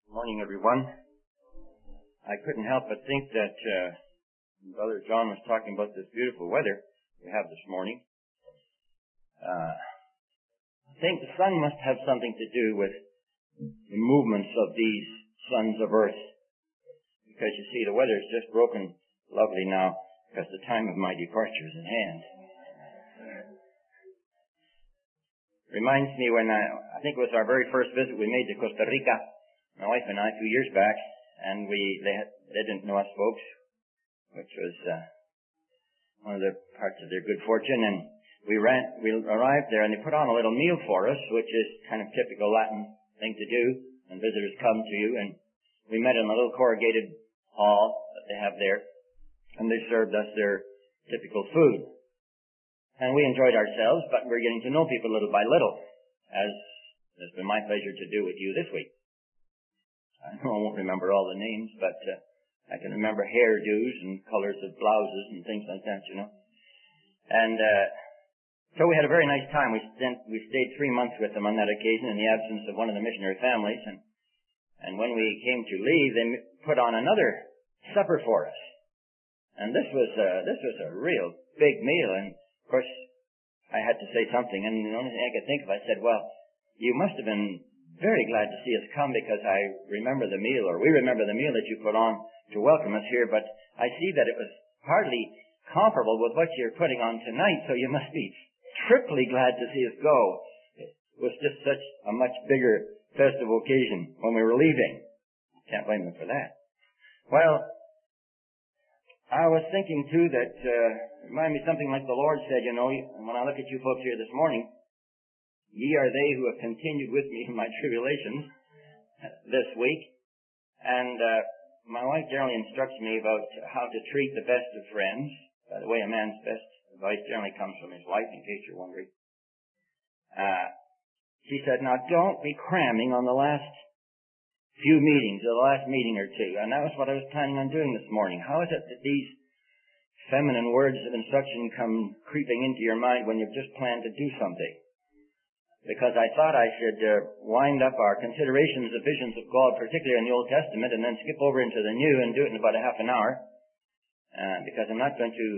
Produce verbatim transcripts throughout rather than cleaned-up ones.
Good morning, everyone. I couldn't help but think that uh, Brother John was talking about this beautiful weather we have this morning. Uh, I think the sun must have something to do with the movements of these sons of earth. Because you see, the weather is just broken lovely now because the time of my departure is in hand. Reminds me when I, I think it was our very first visit we made to Costa Rica, my wife and I, a few years back, and we they, had, they didn't know us folks, which was uh, one of the parts of their good fortune. And we ran, we arrived there, and they put on a little meal for us, which is kind of typical Latin thing to do when visitors come to you. And we met in a little corrugated hall that they have there, and they served us their typical food. And we enjoyed ourselves, but we're getting to know people little by little, as has been my pleasure to do with you this week. I know I won't remember all the names, but uh, I can remember hairdos and colors of blouses and things like that, you know. And uh, so we had a very nice time. We spent, we stayed three months with them on that occasion in the absence of one of the missionary families. And, and when we came to leave, they put on another supper for us. And this was uh, this was a real big meal. And of course, I had to say something, and the only thing I could think of, I said, well, you must have been very glad to see us come because I remember the meal, or we remember the meal that you put on to welcome us here, but I see that it was hardly comparable with what you're putting on tonight, so you must be triply glad to see us go. It was just such a much bigger festive occasion when we were leaving. Can't blame them for that. Well, I was thinking, too, that, uh, remind me something like the Lord said, you know, when I look at you folks here this morning, ye are they who have continued with me in my tribulations this week. And uh, my wife generally instructs me about how to treat the best of friends. By the way, a man's best advice generally comes from his wife, in case you're wondering. Uh, she said, now don't be cramming on the last few meetings, or the last meeting or two. And that was what I was planning on doing this morning. How is it that these feminine words of instruction come creeping into your mind when you've just planned to do something? Because I thought I should uh, wind up our considerations of visions of God, particularly in the Old Testament, and then skip over into the New and do it in about a half an hour. Uh, because I'm not going to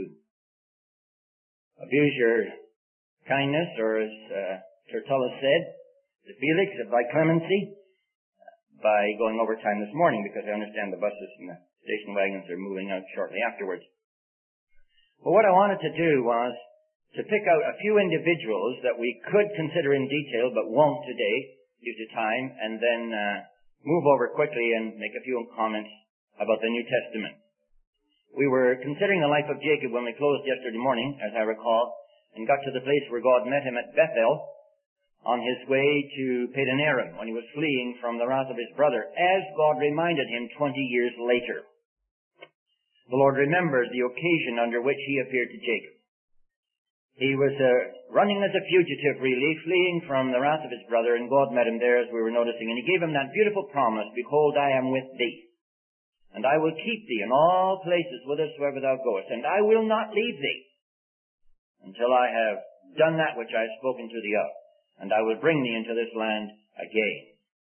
abuse your kindness, or as uh, Tertullus said, to Felix, by clemency, by going over time this morning, because I understand the buses and the station wagons are moving out shortly afterwards. But what I wanted to do was to pick out a few individuals that we could consider in detail, but won't today due to time, and then uh, move over quickly and make a few comments about the New Testament. We were considering the life of Jacob when we closed yesterday morning, as I recall, and got to the place where God met him at Bethel on his way to Padan Aram when he was fleeing from the wrath of his brother, as God reminded him twenty years later. The Lord remembered the occasion under which he appeared to Jacob. He was uh, running as a fugitive, really, fleeing from the wrath of his brother, and God met him there, as we were noticing, and he gave him that beautiful promise, behold, I am with thee, and I will keep thee in all places whithersoever thou goest, and I will not leave thee until I have done that which I have spoken to thee of, and I will bring thee into this land again.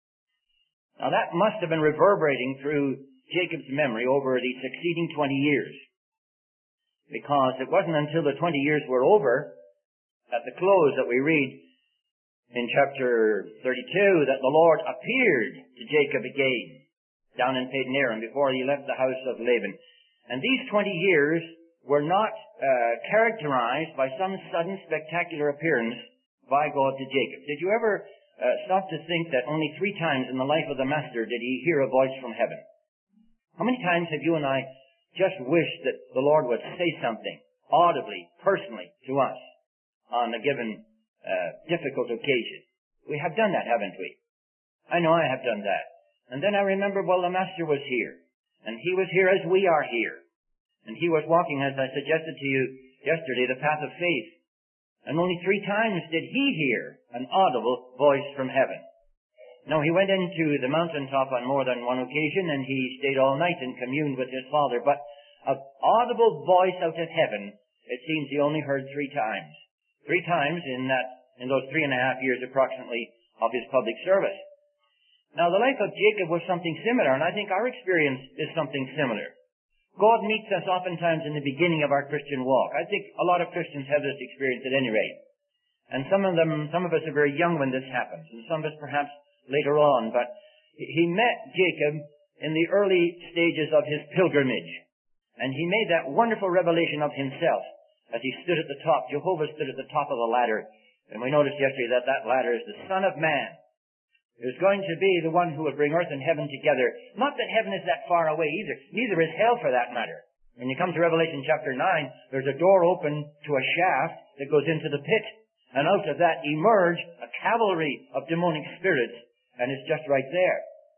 Now that must have been reverberating through Jacob's memory over the succeeding twenty years. Because it wasn't until the twenty years were over, at the close, that we read in chapter thirty-two that the Lord appeared to Jacob again down in Padan Aram before he left the house of Laban. And these twenty years were not uh, characterized by some sudden spectacular appearance by God to Jacob. Did you ever uh, stop to think that only three times in the life of the Master did he hear a voice from heaven? How many times have you and I just wished that the Lord would say something audibly, personally to us on a given uh, difficult occasion? We have done that, haven't we? I know I have done that. And then I remember, well, the Master was here, and he was here as we are here, and he was walking, as I suggested to you yesterday, the path of faith. And only three times did he hear an audible voice from heaven. No, he went into the mountaintop on more than one occasion, and he stayed all night and communed with his Father. But an audible voice out of heaven, it seems he only heard three times. Three times in that, in those three and a half years approximately of his public service. Now, the life of Jacob was something similar, and I think our experience is something similar. God meets us oftentimes in the beginning of our Christian walk. I think a lot of Christians have this experience at any rate. And some of them, some of us are very young when this happens, and some of us perhaps later on. But he met Jacob in the early stages of his pilgrimage. And he made that wonderful revelation of himself as he stood at the top. Jehovah stood at the top of the ladder. And we noticed yesterday that that ladder is the Son of Man. Is going to be the one who will bring earth and heaven together. Not that heaven is that far away either. Neither is hell for that matter. When you come to Revelation chapter nine, there's a door open to a shaft that goes into the pit. And out of that emerge a cavalry of demonic spirits. And it's just right there.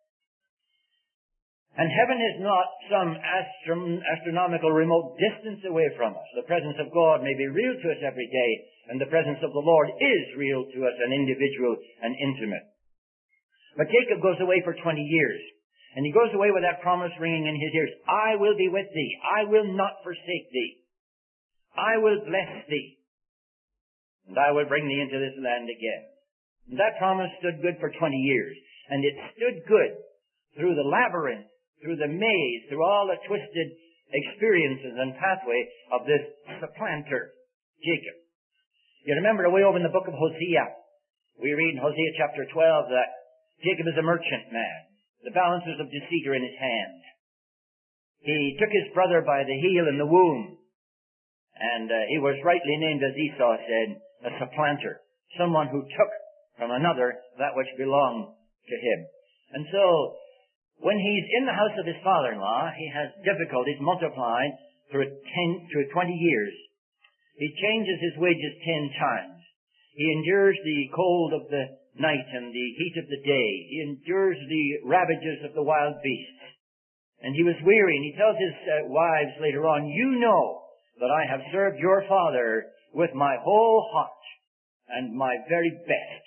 And heaven is not some astrom- astronomical remote distance away from us. The presence of God may be real to us every day. And the presence of the Lord is real to us and individual and intimate. But Jacob goes away for twenty years. And he goes away with that promise ringing in his ears. I will be with thee. I will not forsake thee. I will bless thee. And I will bring thee into this land again. And that promise stood good for twenty years. And it stood good through the labyrinth, through the maze, through all the twisted experiences and pathway of this supplanter, Jacob. You remember away over in the book of Hosea. We read in Hosea chapter twelve that Jacob is a merchant man. The balances of deceit are in his hand. He took his brother by the heel in the womb. And uh, he was rightly named, as Esau said, a supplanter. Someone who took from another that which belonged to him. And so, when he's in the house of his father-in-law, he has difficulties multiplied through ten, through twenty years. He changes his wages ten times. He endures the cold of the night and the heat of the day. He endures the ravages of the wild beasts. And he was weary, and he tells his uh, wives later on, you know that I have served your father with my whole heart and my very best.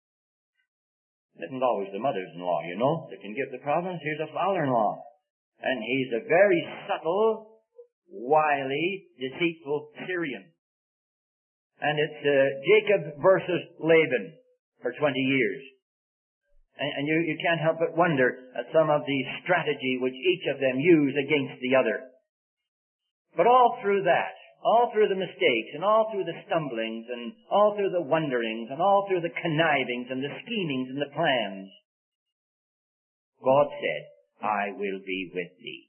It isn't always the mothers-in-law, you know, that can give the province. Here's a father-in-law. And he's a very subtle, wily, deceitful Syrian. And it's uh, Jacob versus Laban for twenty years. And, and you, you can't help but wonder at some of the strategy which each of them use against the other. But all through that, all through the mistakes, and all through the stumblings, and all through the wonderings, and all through the connivings, and the schemings, and the plans, God said, I will be with thee.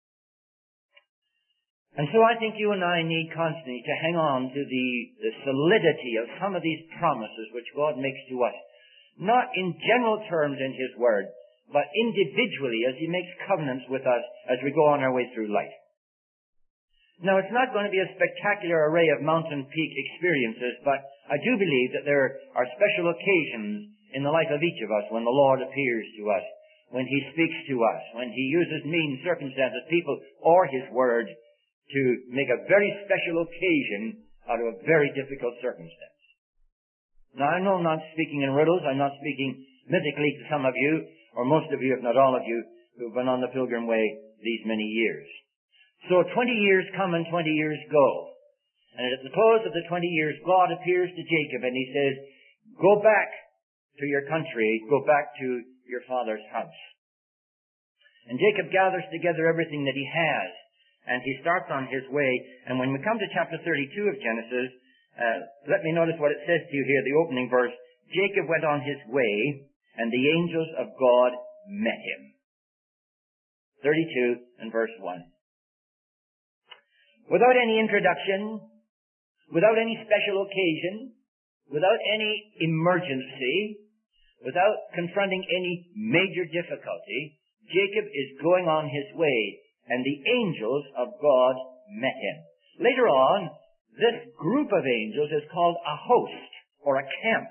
And so I think you and I need constantly to hang on to the, the solidity of some of these promises which God makes to us. Not in general terms in His Word, but individually as He makes covenants with us as we go on our way through life. Now, it's not going to be a spectacular array of mountain peak experiences, but I do believe that there are special occasions in the life of each of us when the Lord appears to us, when He speaks to us, when He uses means, circumstances, people, or His Word to make a very special occasion out of a very difficult circumstance. Now, I know I'm not speaking in riddles. I'm not speaking mythically to some of you, or most of you, if not all of you, who've been on the pilgrim way these many years. So twenty years come and twenty years go. And at the close of the twenty years, God appears to Jacob and He says, go back to your country, go back to your father's house. And Jacob gathers together everything that he has, and he starts on his way. And when we come to chapter thirty-two of Genesis, uh, let me notice what it says to you here, the opening verse. Jacob went on his way, and the angels of God met him. thirty-two and verse one. Without any introduction, without any special occasion, without any emergency, without confronting any major difficulty, Jacob is going on his way, and the angels of God met him. Later on, this group of angels is called a host, or a camp.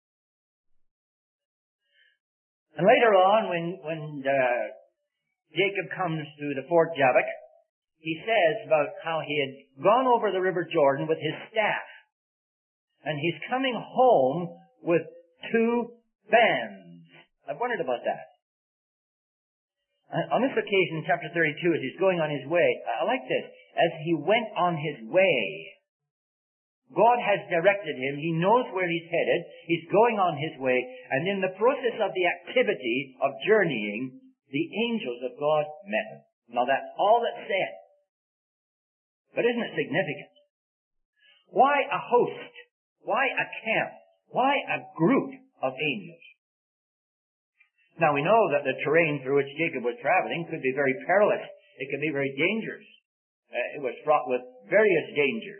And later on, when, when uh, Jacob comes to the Fort Jabbok, he says about how he had gone over the River Jordan with his staff. And he's coming home with two bands. I've wondered about that. On this occasion, chapter thirty-two, as he's going on his way, I like this. As he went on his way. God has directed him. He knows where he's headed. He's going on his way. And in the process of the activity of journeying, the angels of God met him. Now that's all that's said. But isn't it significant? Why a host? Why a camp? Why a group of angels? Now we know that the terrain through which Jacob was traveling could be very perilous. It could be very dangerous. Uh, it was fraught with various dangers.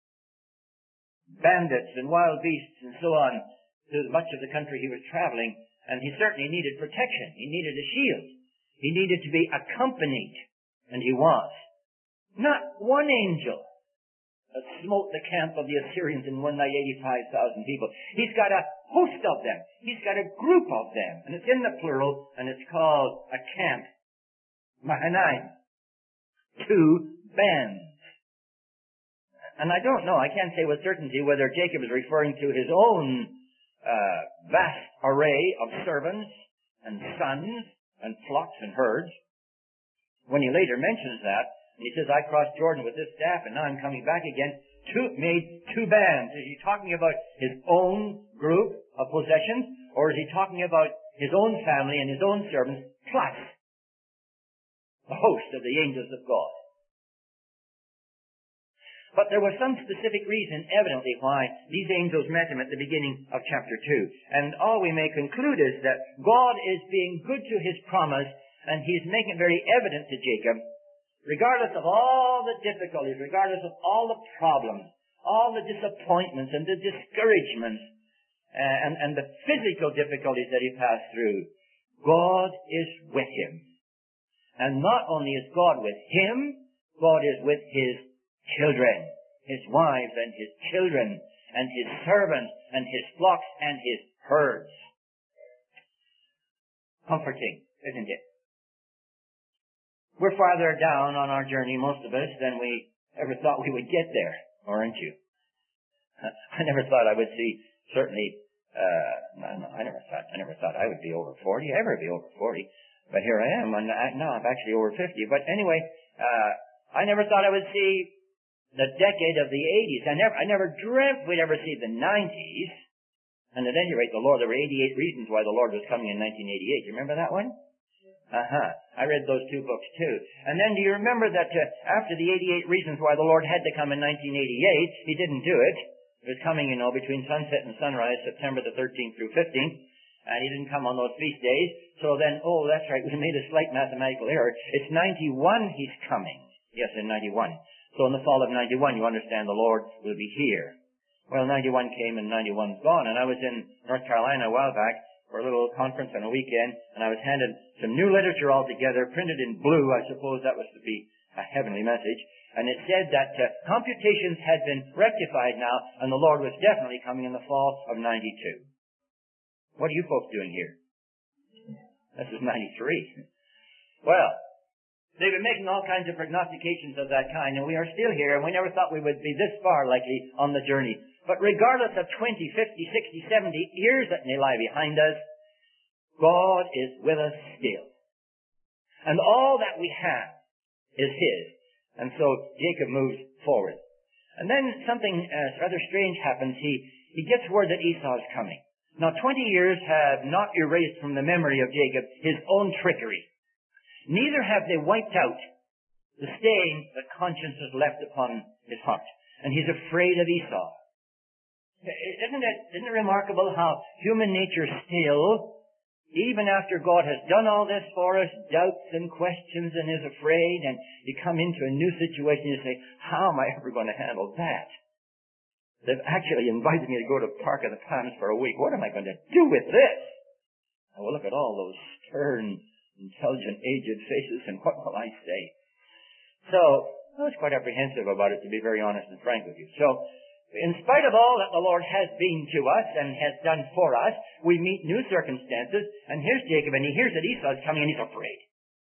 Bandits and wild beasts and so on through much of the country he was traveling, and he certainly needed protection. He needed a shield. He needed to be accompanied, and he was. Not one angel smote the camp of the Assyrians in one night, eighty-five thousand people. He's got a host of them. He's got a group of them, and it's in the plural, and it's called a camp. Mahanaim. Two bands. And I don't know, I can't say with certainty whether Jacob is referring to his own uh, vast array of servants and sons and flocks and herds. When he later mentions that, and he says, I crossed Jordan with this staff and now I'm coming back again, two, made two bands. Is he talking about his own group of possessions, or is he talking about his own family and his own servants, plus the host of the angels of God? But there was some specific reason, evidently, why these angels met him at the beginning of chapter two. And all we may conclude is that God is being good to his promise, and he's making it very evident to Jacob, regardless of all the difficulties, regardless of all the problems, all the disappointments and the discouragements, uh, and, and the physical difficulties that he passed through, God is with him. And not only is God with him, God is with his children, his wives and his children, and his servants, and his flocks, and his herds. Comforting, isn't it? We're farther down on our journey, most of us, than we ever thought we would get there, aren't you? I never thought I would see, certainly, uh, no, no, I never thought, I never thought I would be over forty, ever be over forty, but here I am, and I, no, I'm actually over fifty, but anyway, uh, I never thought I would see the decade of the eighties. I never, I never dreamt we'd ever see the nineties. And at any rate, the Lord, there were eighty-eight reasons why the Lord was coming in nineteen eighty-eight. You remember that one? Uh-huh. I read those two books too. And then do you remember that uh, after the eighty-eight reasons why the Lord had to come in nineteen eighty-eight, he didn't do it. It was coming, you know, between sunset and sunrise, September the thirteenth through fifteenth. And he didn't come on those feast days. So then, oh, that's right, we made a slight mathematical error. It's ninety-one he's coming. Yes, in ninety-one. So in the fall of ninety-one, you understand the Lord will be here. Well, ninety-one came and ninety-one's gone. And I was in North Carolina a while back for a little conference on a weekend, and I was handed some new literature altogether, printed in blue. I suppose that was to be a heavenly message. And it said that uh, computations had been rectified now, and the Lord was definitely coming in the fall of ninety-two. What are you folks doing here? This is ninety-three. Well, they've been making all kinds of prognostications of that kind, and we are still here, and we never thought we would be this far likely on the journey. But regardless of twenty, fifty, sixty, seventy years that may lie behind us, God is with us still. And all that we have is his. And so Jacob moves forward. And then something uh, rather strange happens. He, he gets word that Esau is coming. Now, twenty years have not erased from the memory of Jacob his own trickery. Neither have they wiped out the stain that conscience has left upon his heart. And he's afraid of Esau. Isn't it, isn't it remarkable how human nature still, even after God has done all this for us, doubts and questions and is afraid, and you come into a new situation and you say, how am I ever going to handle that? They've actually invited me to go to Park of the Palms for a week. What am I going to do with this? I will look at all those stern, intelligent, aged faces, and what will I say? So, I was quite apprehensive about it, to be very honest and frank with you. So, in spite of all that the Lord has been to us and has done for us, we meet new circumstances, and here's Jacob, and he hears that Esau's coming, and he's afraid.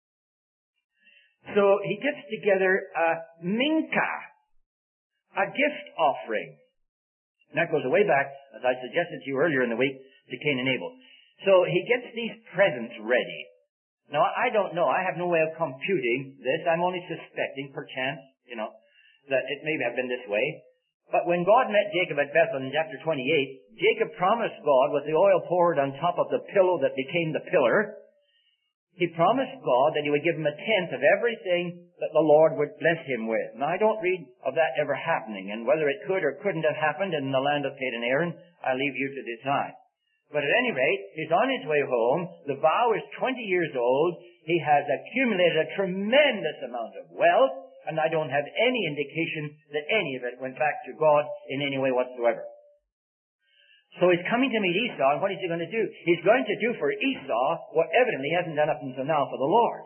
So, he gets together a minka, a gift offering. And that goes way back, as I suggested to you earlier in the week, to Cain and Abel. So, he gets these presents ready. Now, I don't know. I have no way of computing this. I'm only suspecting, perchance, you know, that it may have been this way. But when God met Jacob at Bethel in chapter twenty-eight, Jacob promised God, with the oil poured on top of the pillow that became the pillar, he promised God that he would give him a tenth of everything that the Lord would bless him with. Now, I don't read of that ever happening, and whether it could or couldn't have happened in the land of Pad and Aram, I leave you to decide. But at any rate, he's on his way home. The vow is twenty years old. He has accumulated a tremendous amount of wealth, and I don't have any indication that any of it went back to God in any way whatsoever. So he's coming to meet Esau, and what is he going to do? He's going to do for Esau what evidently he hasn't done up until now for the Lord.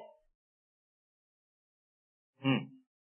Hmm.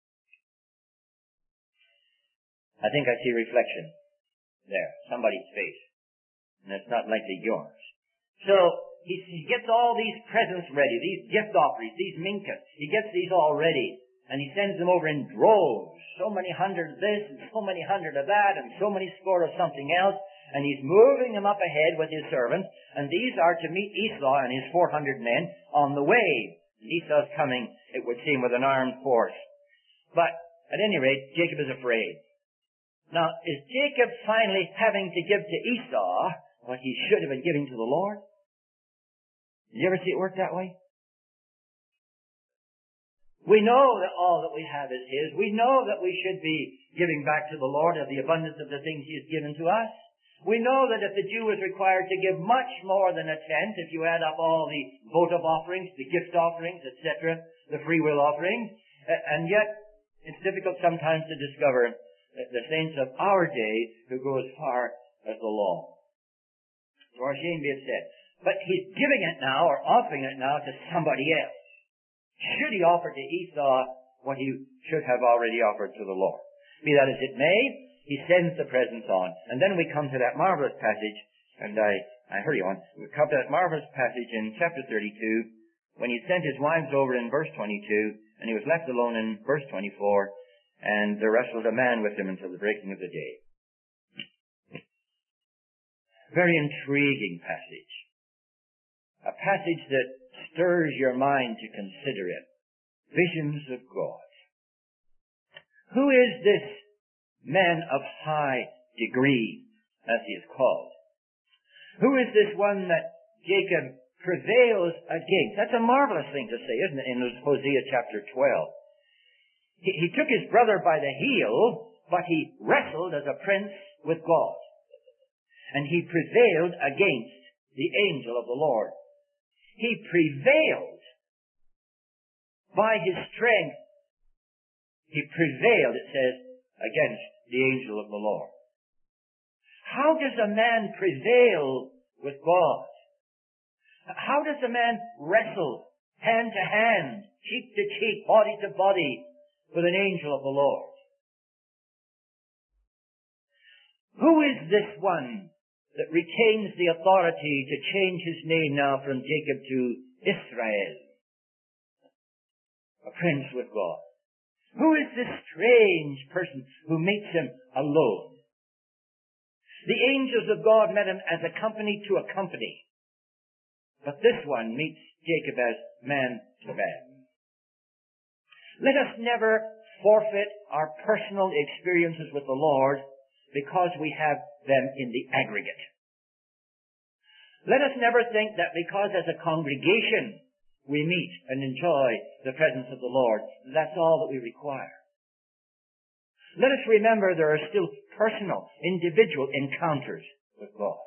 I think I see reflection there, somebody's face. And it's not likely yours. So he, he gets all these presents ready, these gift offerings, these minkas. He gets these all ready, and he sends them over in droves. So many hundred of this, and so many hundred of that, and so many score of something else. And he's moving them up ahead with his servants, and these are to meet Esau and his four hundred men on the way. And Esau's coming, it would seem, with an armed force. But, at any rate, Jacob is afraid. Now, is Jacob finally having to give to Esau what he should have been giving to the Lord? Did you ever see it work that way? We know that all that we have is his. We know that we should be giving back to the Lord of the abundance of the things he has given to us. We know that if the Jew was required to give much more than a tenth, if you add up all the votive offerings, the gift offerings, et cetera, the free will offerings, and yet it's difficult sometimes to discover the saints of our day who go as far as the law. So our shame be it said. But he's giving it now, or offering it now, to somebody else. Should he offer to Esau what he should have already offered to the Lord? Be that as it may, he sends the presents on. And then we come to that marvelous passage, and I, I hurry on. We come to that marvelous passage in chapter thirty-two, when he sent his wives over in verse twenty-two, and he was left alone in verse twenty-four, and there wrestled a man with him until the breaking of the day. Very intriguing passage. A passage that stirs your mind to consider it. Visions of God. Who is this man of high degree, as he is called? Who is this one that Jacob prevails against? That's a marvelous thing to say, isn't it, in Hosea chapter twelve. He, he took his brother by the heel, but he wrestled as a prince with God. And he prevailed against the angel of the Lord. He prevailed by his strength. He prevailed, it says, against the angel of the Lord. How does a man prevail with God? How does a man wrestle hand to hand, cheek to cheek, body to body with an angel of the Lord? Who is this one that retains the authority to change his name now from Jacob to Israel? A prince with God. Who is this strange person who meets him alone? The angels of God met him as a company to a company. But this one meets Jacob as man to man. Let us never forfeit our personal experiences with the Lord because we have them in the aggregate. Let us never think that because as a congregation we meet and enjoy the presence of the Lord, that's all that we require. Let us remember there are still personal, individual encounters with God.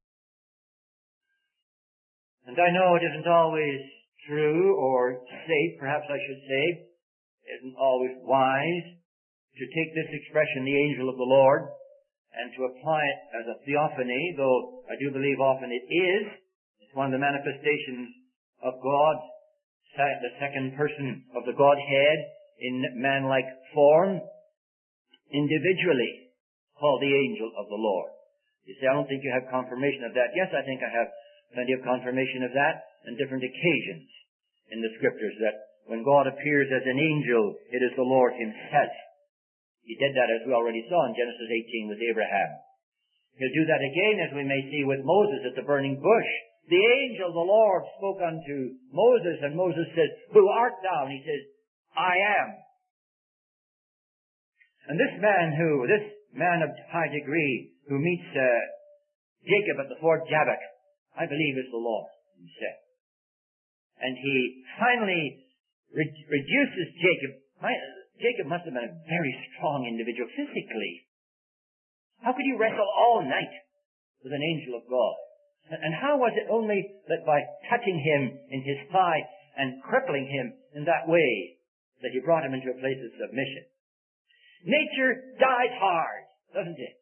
And I know it isn't always true or safe, perhaps I should say, isn't always wise to take this expression, the angel of the Lord, and to apply it as a theophany, though I do believe often it is. It's one of the manifestations of God, the second person of the Godhead in man-like form, individually called the angel of the Lord. You say, I don't think you have confirmation of that. Yes, I think I have plenty of confirmation of that on different occasions in the Scriptures, that when God appears as an angel, it is the Lord himself. He did that, as we already saw in Genesis eighteen with Abraham. He'll do that again, as we may see with Moses at the burning bush. The angel of the Lord spoke unto Moses, and Moses says, Who art thou? And he says, I am. And this man who, this man of high degree, who meets uh, Jacob at the ford Jabbok, I believe is the Lord himself. And he finally re- reduces Jacob. My, Jacob must have been a very strong individual physically. How could he wrestle all night with an angel of God? And how was it only that by touching him in his thigh and crippling him in that way that he brought him into a place of submission? Nature dies hard, doesn't it?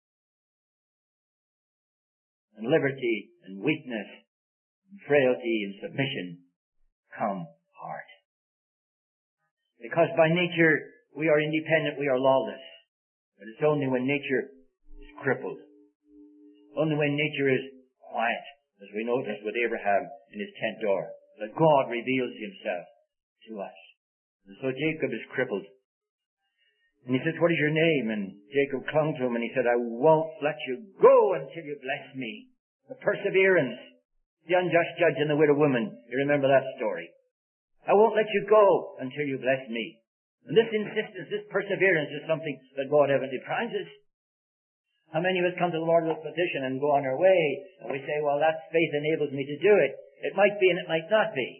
And liberty and weakness and frailty and submission come hard. Because by nature we are independent, we are lawless. But it's only when nature is crippled, only when nature is quiet, as we noticed with Abraham in his tent door, that God reveals himself to us. And so Jacob is crippled. And he says, what is your name? And Jacob clung to him and he said, I won't let you go until you bless me. The perseverance, the unjust judge and the widow woman. You remember that story. I won't let you go until you bless me. And this insistence, this perseverance is something that God evidently prizes. How many of us come to the Lord with a petition and go on our way and we say, well, that faith enables me to do it. It might be and it might not be.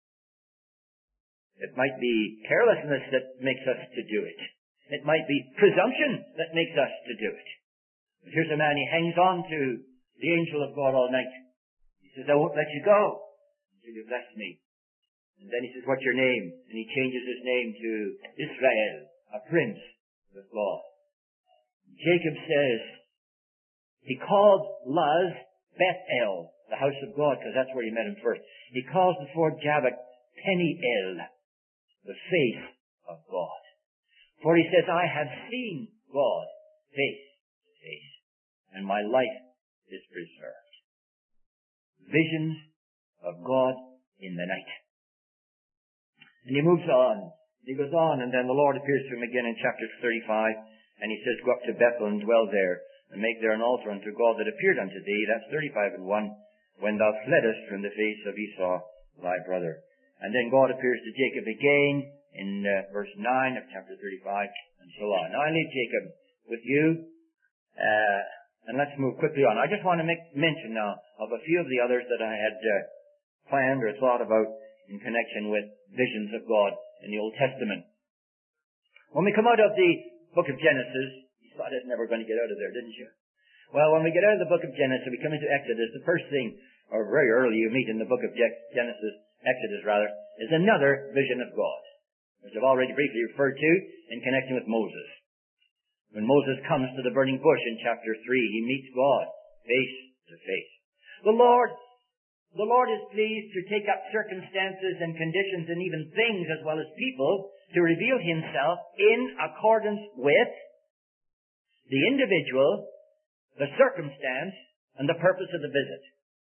It might be carelessness that makes us to do it. It might be presumption that makes us to do it. But here's a man, he hangs on to the angel of God all night. He says, I won't let you go until you bless me. And then he says, what's your name? And he changes his name to Israel, a prince of God. Jacob says, he called Luz Bethel, the house of God, because that's where he met him first. He calls the ford Jabbok Peniel, the face of God. For he says, I have seen God face to face, and my life is preserved. Visions of God in the night. And he moves on. He goes on, and then the Lord appears to him again in chapter thirty-five, and he says, go up to Bethel and dwell there, and make there an altar unto God that appeared unto thee. That's thirty-five and one, when thou fleddest from the face of Esau, thy brother. And then God appears to Jacob again in uh, verse nine of chapter thirty-five, and so on. Now I leave Jacob with you, uh, and let's move quickly on. I just want to make mention now of a few of the others that I had uh, planned or thought about in connection with visions of God in the Old Testament. When we come out of the book of Genesis, you thought I was never going to get out of there, didn't you? Well, when we get out of the book of Genesis, we come into Exodus, the first thing, or very early you meet in the book of Genesis, Exodus rather, is another vision of God, which I've already briefly referred to in connection with Moses. When Moses comes to the burning bush in chapter three, he meets God face to face. The Lord, the Lord is pleased to take up circumstances and conditions and even things as well as people to reveal himself in accordance with the individual, the circumstance, and the purpose of the visit.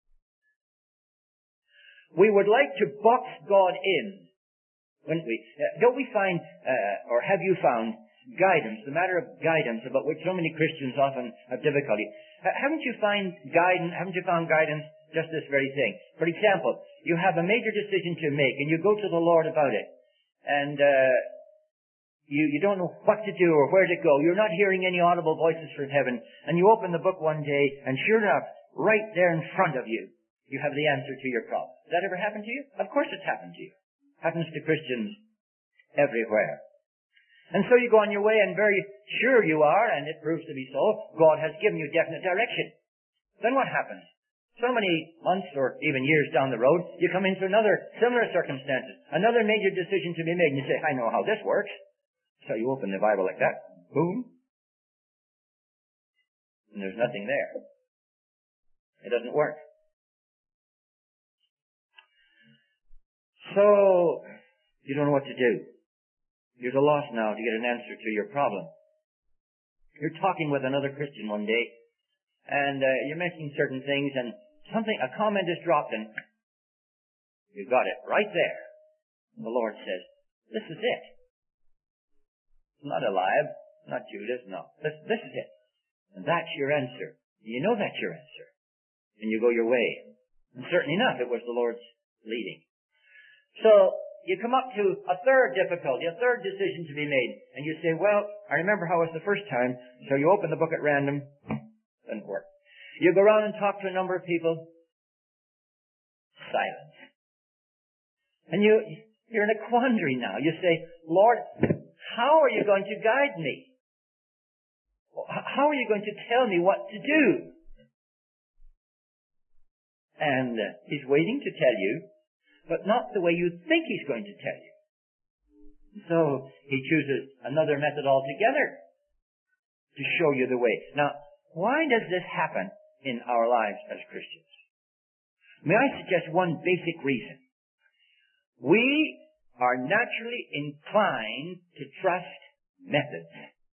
We would like to box God in, wouldn't we? Uh, don't we find, uh, or have you found, guidance, the matter of guidance about which so many Christians often have difficulty. Uh, haven't you find guidance, haven't you found guidance just this very thing? For example, you have a major decision to make and you go to the Lord about it. And, uh, you, you don't know what to do or where to go. You're not hearing any audible voices from heaven. And you open the book one day and sure enough, right there in front of you, you have the answer to your problem. Has that ever happened to you? Of course it's happened to you. Happens to Christians everywhere. And so you go on your way and very sure you are, and it proves to be so, God has given you definite direction. Then what happens? So many months or even years down the road, you come into another similar circumstances, another major decision to be made, and you say, I know how this works. So you open the Bible like that, boom, and there's nothing there. It doesn't work. So, you don't know what to do. You're at a loss now to get an answer to your problem. You're talking with another Christian one day, and uh, you're mentioning certain things, and something, a comment is dropped, and you got it right there. And the Lord says, this is it. Not Eliab, not Judas, no. This, this is it. And that's your answer. You know that's your answer. And you go your way. And certainly enough, it was the Lord's leading. So, you come up to a third difficulty, a third decision to be made, and you say, well, I remember how it was the first time, so you open the book at random, doesn't work. You go around and talk to a number of people, silence. And you, you're in a quandary now. You say, Lord, how are you going to guide me? How are you going to tell me what to do? And uh, he's waiting to tell you, but not the way you think he's going to tell you. So he chooses another method altogether to show you the way. Now, why does this happen in our lives as Christians? May I suggest one basic reason? We are naturally inclined to trust methods.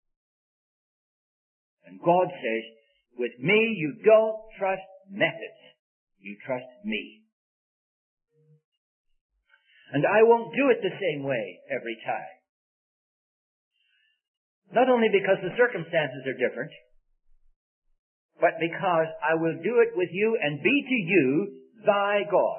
And God says, with me you don't trust methods. You trust me. And I won't do it the same way every time. Not only because the circumstances are different, but because I will do it with you and be to you thy God.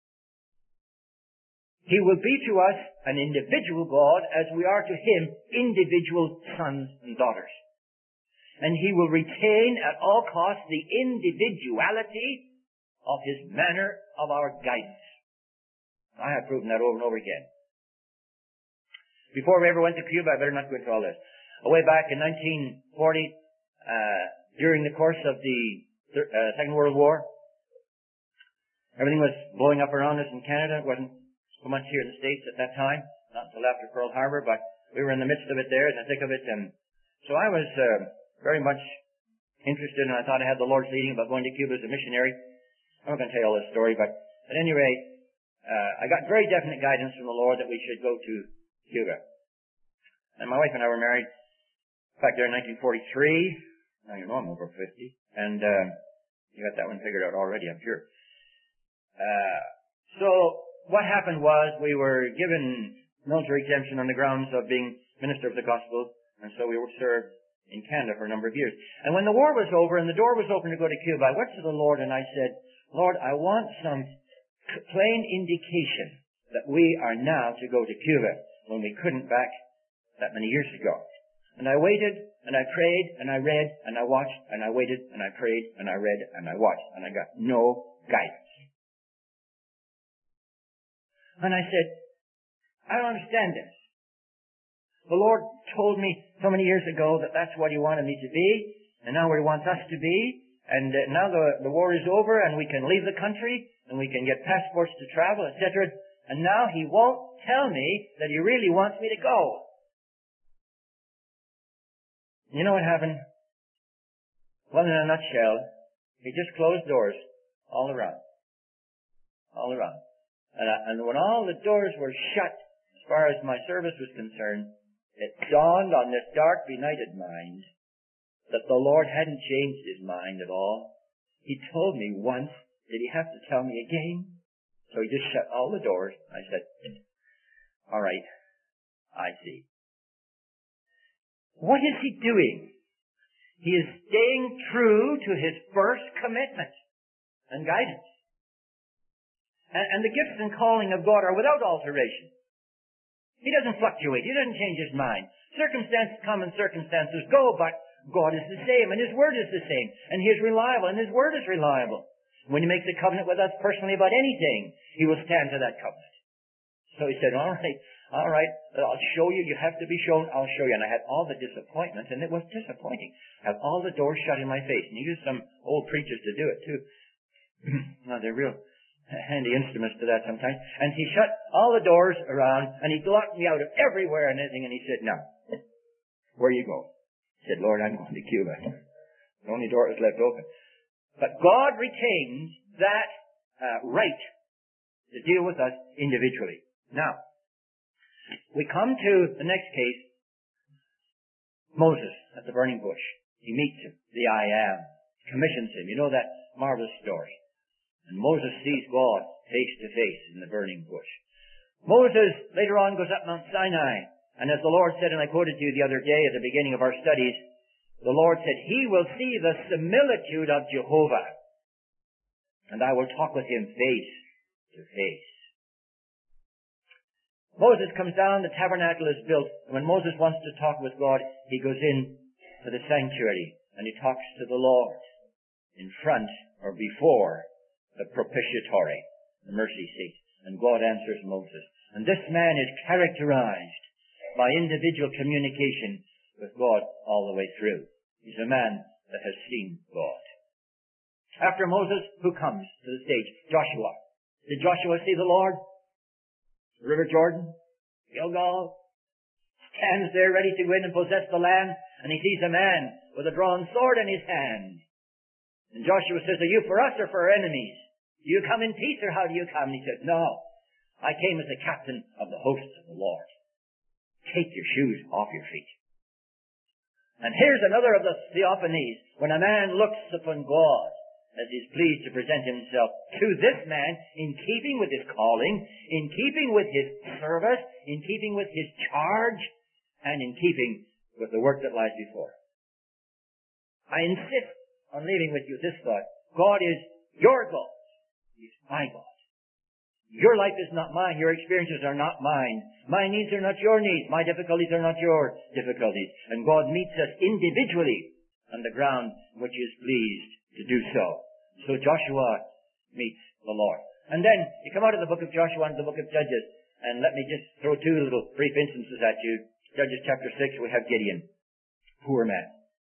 He will be to us an individual God as we are to him individual sons and daughters. And he will retain at all costs the individuality of his manner of our guidance. I have proven that over and over again. Before we ever went to Cuba, I better not go into all this. Way back in nineteen forty, uh, during the course of the uh, Second World War, everything was blowing up around us in Canada. It wasn't so much here in the States at that time, not until after Pearl Harbor, but we were in the midst of it there, in the thick of it, and so I was uh, very much interested, and I thought I had the Lord's leading about going to Cuba as a missionary. I'm not going to tell you all this story, but at any rate, uh, I got very definite guidance from the Lord that we should go to Cuba. And my wife and I were married back there in nineteen forty-three. Now you know I'm over fifty. And uh, you got that one figured out already, I'm sure. Uh, so what happened was we were given military exemption on the grounds of being minister of the gospel, and so we were served in Canada for a number of years. And when the war was over and the door was open to go to Cuba, I went to the Lord and I said, Lord, I want some plain indication that we are now to go to Cuba when we couldn't back that many years ago. And I waited and I prayed and I read and I watched and I waited and I prayed and I read and I watched and I got no guidance. And I said, I don't understand this. The Lord told me so many years ago that that's what he wanted me to be, and now where he wants us to be, and uh, now the, the war is over and we can leave the country and we can get passports to travel, et cetera. And now he won't tell me that he really wants me to go. You know what happened? Well, in a nutshell, he just closed doors all around. All around. And, uh, and when all the doors were shut, as far as my service was concerned, it dawned on this dark, benighted mind that the Lord hadn't changed his mind at all. He told me once. Did he have to tell me again? So he just shut all the doors. I said, all right, I see. What is he doing? He is staying true to his first commitment and guidance. And, and the gifts and calling of God are without alteration. He doesn't fluctuate. He doesn't change his mind. Circumstances come and circumstances go, but God is the same, and his word is the same, and he is reliable, and his word is reliable. When he makes a covenant with us personally about anything, he will stand to that covenant. So he said, all right, all right, I'll show you. You have to be shown. I'll show you. And I had all the disappointment, and it was disappointing. I had all the doors shut in my face. And he used some old preachers to do it, too. No, they're real handy instruments to that sometimes. And he shut all the doors around, and he blocked me out of everywhere and everything, and he said, now, where you go? I said, Lord, I'm going to Cuba. The only door was left open. But God retains that uh, right to deal with us individually. Now, we come to the next case, Moses at the burning bush. He meets him, the I Am, commissions him. You know that marvelous story. And Moses sees God face to face in the burning bush. Moses later on goes up Mount Sinai, and as the Lord said, and I quoted to you the other day at the beginning of our studies, the Lord said, he will see the similitude of Jehovah, and I will talk with him face to face. Moses comes down, the tabernacle is built. And when Moses wants to talk with God, he goes in to the sanctuary and he talks to the Lord in front or before the propitiatory, the mercy seat. And God answers Moses. And this man is characterized by individual communication with God all the way through. He's a man that has seen God. After Moses, who comes to the stage? Joshua. Did Joshua see the Lord? The River Jordan? Gilgal? Stands there ready to go in and possess the land, and he sees a man with a drawn sword in his hand. And Joshua says, are you for us or for our enemies? Do you come in peace or how do you come? And he said, no, I came as the captain of the hosts of the Lord. Take your shoes off your feet. And here's another of the theophanies, when a man looks upon God as he's pleased to present himself to this man in keeping with his calling, in keeping with his service, in keeping with his charge, and in keeping with the work that lies before. I insist on leaving with you this thought. God is your God. He's my God. Your life is not mine. Your experiences are not mine. My needs are not your needs. My difficulties are not your difficulties. And God meets us individually on the ground which is pleased to do so. So Joshua meets the Lord. And then you come out of the book of Joshua and the book of Judges, and let me just throw two little brief instances at you. Judges chapter six, we have Gideon. Poor man.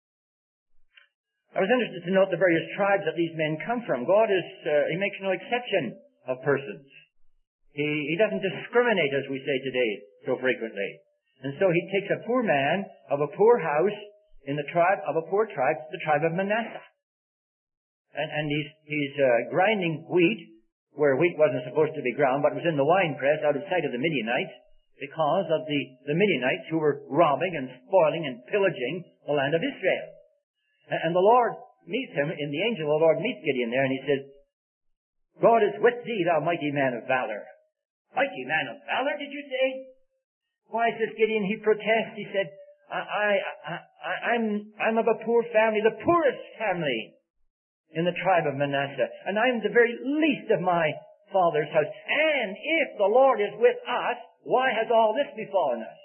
I was interested to note the various tribes that these men come from. God is, uh, He makes no exception of persons. He, he doesn't discriminate, as we say today so frequently. And so he takes a poor man of a poor house in the tribe of a poor tribe, the tribe of Manasseh. And, and he's, he's uh, grinding wheat where wheat wasn't supposed to be ground, but was in the winepress out of sight of the Midianites because of the, the Midianites who were robbing and spoiling and pillaging the land of Israel. And, and the Lord meets him, and the angel of the Lord meets Gideon there, and he says, God is with thee, thou mighty man of valor. Mighty man of valor, did you say? Why, says Gideon, he protests. He said, I, I, I, I'm, I'm of a poor family, the poorest family in the tribe of Manasseh, and I'm the very least of my father's house. And if the Lord is with us, why has all this befallen us?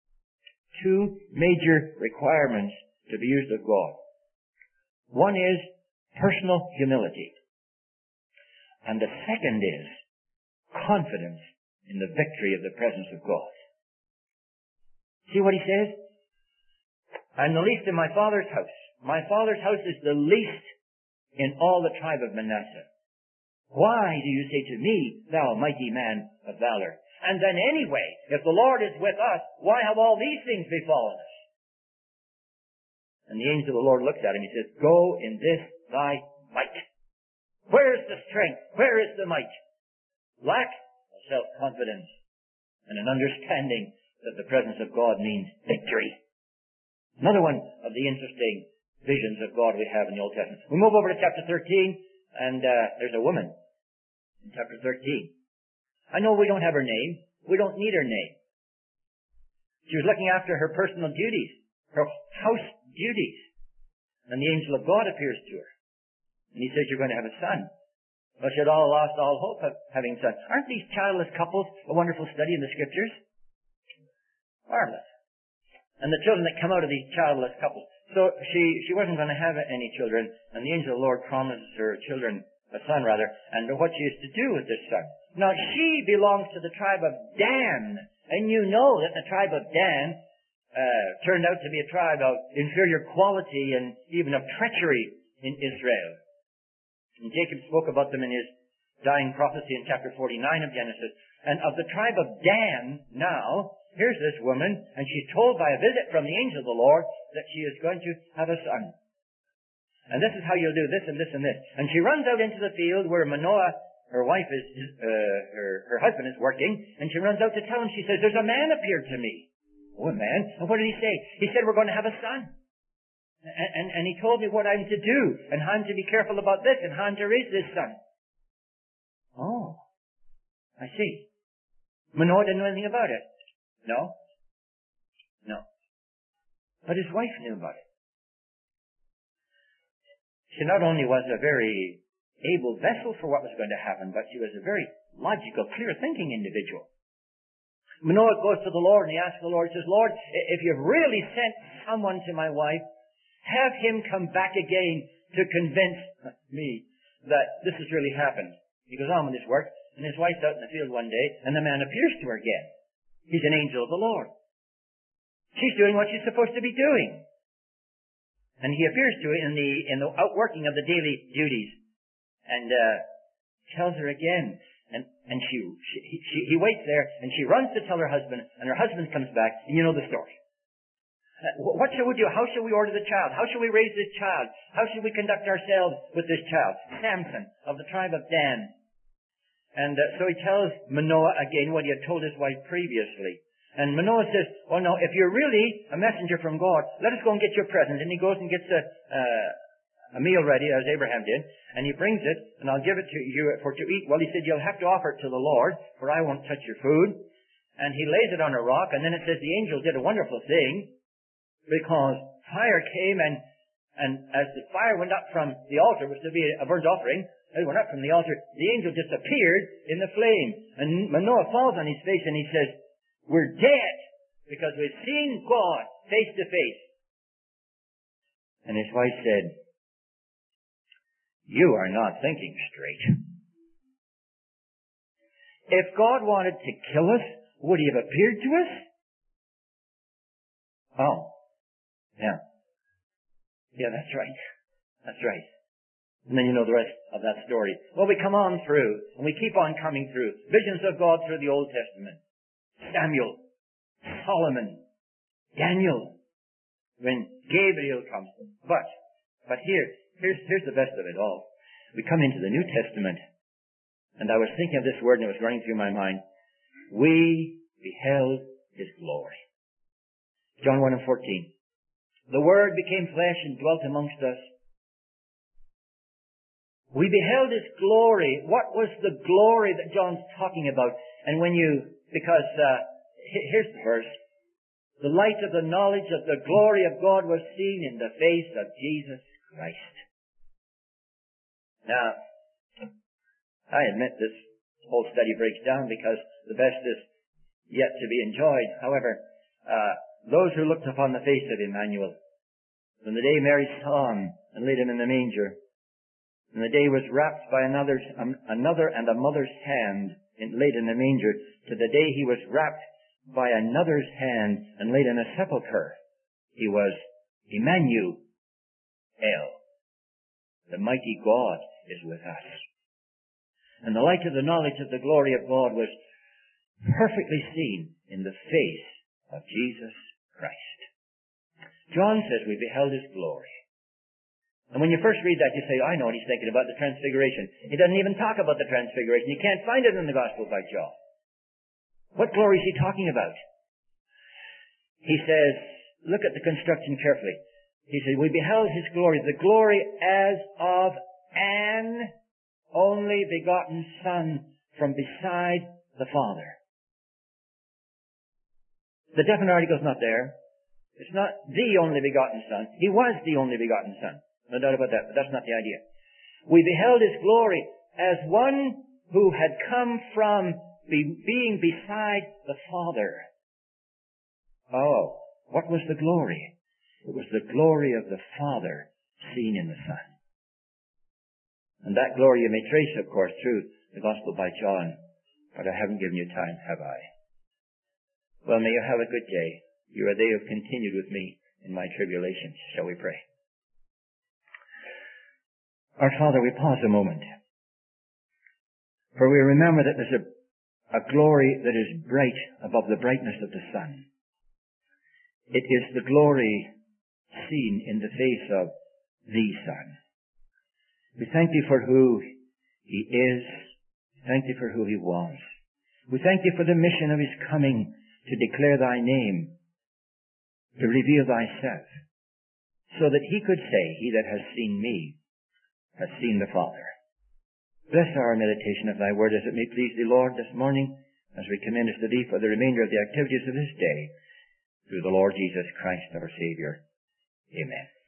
Two major requirements to be used of God. One is personal humility. And the second is confidence in the victory of the presence of God. See what he says? I'm the least in my father's house. My father's house is the least in all the tribe of Manasseh. Why do you say to me, thou mighty man of valor? And then anyway, if the Lord is with us, why have all these things befallen us? And the angel of the Lord looks at him. He says, go in this thy might. Where is the strength? Where is the might? Lack of self-confidence and an understanding that the presence of God means victory. Another one of the interesting visions of God we have in the Old Testament. We move over to chapter thirteen, and uh, there's a woman in chapter thirteen. I know we don't have her name. We don't need her name. She was looking after her personal duties, her house duties. And the angel of God appears to her. And he says, you're going to have a son. Well, she had all lost all hope of having a son. Aren't these childless couples a wonderful study in the Scriptures? Marvelous. And the children that come out of these childless couples. So she, she wasn't going to have any children, and the angel of the Lord promises her children, a son rather, and what she is to do with this son. Now she belongs to the tribe of Dan, and you know that the tribe of Dan uh, turned out to be a tribe of inferior quality and even of treachery in Israel. And Jacob spoke about them in his dying prophecy in chapter forty-nine of Genesis. And of the tribe of Dan now, here's this woman, and she's told by a visit from the angel of the Lord that she is going to have a son. And this is how you'll do this and this and this. And she runs out into the field where Manoah, her wife is, uh, her, her husband is working, and she runs out to tell him. She says, there's a man appeared to me. Oh, a man? And what did he say? He said, we're going to have a son. And, and, and he told me what I'm to do, and how I'm to be careful about this, and how I'm to raise this son. Oh, I see. Manoah didn't know anything about it. No? No. But his wife knew about it. She not only was a very able vessel for what was going to happen, but she was a very logical, clear-thinking individual. Manoah goes to the Lord and he asks the Lord, he says, Lord, if you've really sent someone to my wife, have him come back again to convince me that this has really happened. He goes on with his work, and his wife's out in the field one day, and the man appears to her again. He's an angel of the Lord. She's doing what she's supposed to be doing. And he appears to her in the in the outworking of the daily duties, and uh, tells her again. And and she, she she he waits there, and she runs to tell her husband, and her husband comes back, and you know the story. Uh, what shall we do? How shall we order the child? How shall we raise this child? How shall we conduct ourselves with this child? Samson of the tribe of Dan. And uh, so he tells Manoah again what he had told his wife previously. And Manoah says, oh no, if you're really a messenger from God, let us go and get your present. And he goes and gets a, uh, a meal ready, as Abraham did, and he brings it, and I'll give it to you for to eat. Well, he said, you'll have to offer it to the Lord, for I won't touch your food. And he lays it on a rock, and then it says the angel did a wonderful thing, because fire came, and, and as the fire went up from the altar, was to be a burnt offering, it went up from the altar, the angel disappeared in the flame. And Manoah falls on his face, and he says, we're dead, because we've seen God face to face. And his wife said, you are not thinking straight. If God wanted to kill us, would he have appeared to us? Oh, yeah. Yeah, that's right. That's right. And then you know the rest of that story. Well, we come on through, and we keep on coming through. Visions of God through the Old Testament. Samuel, Solomon, Daniel, when Gabriel comes. But, but here, here's, here's the best of it all. We come into the New Testament, and I was thinking of this word, and it was running through my mind. We beheld his glory. John one and fourteen. The Word became flesh and dwelt amongst us. We beheld his glory. What was the glory that John's talking about? And when you, because, uh, here's the verse. The light of the knowledge of the glory of God was seen in the face of Jesus Christ. Now, I admit this whole study breaks down because the best is yet to be enjoyed. However, uh, those who looked upon the face of Emmanuel, when the day Mary saw him and laid him in the manger, and the day was wrapped by another's, um, another and a mother's hand and laid in the manger, to the day he was wrapped by another's hand and laid in a sepulchre, he was Emmanuel. The mighty God is with us. And the light of the knowledge of the glory of God was perfectly seen in the face of Jesus Christ. John says we beheld his glory. And when you first read that, you say, I know what he's thinking about, the transfiguration. He doesn't even talk about the transfiguration. You can't find it in the Gospel by John. What glory is he talking about? He says, look at the construction carefully. He said, we beheld his glory, the glory as of an only begotten Son from beside the Father. The definite article's not there. It's not the only begotten Son. He was the only begotten Son. No doubt about that, but that's not the idea. We beheld his glory as one who had come from be, being beside the Father. Oh, what was the glory? It was the glory of the Father seen in the Son. And that glory you may trace, of course, through the Gospel by John. But I haven't given you time, have I? Well, may you have a good day. You are they who have continued with me in my tribulations. Shall we pray? Our Father, we pause a moment. For we remember that there's a, a glory that is bright above the brightness of the sun. It is the glory seen in the face of the Son. We thank Thee for who He is. Thank Thee for who He was. We thank Thee for the mission of His coming to declare Thy name, to reveal Thyself, so that He could say, He that has seen me has seen the Father. Bless our meditation of Thy word as it may please Thee, Lord, this morning, as we commend us to Thee for the remainder of the activities of this day, through the Lord Jesus Christ, our Savior. Amen.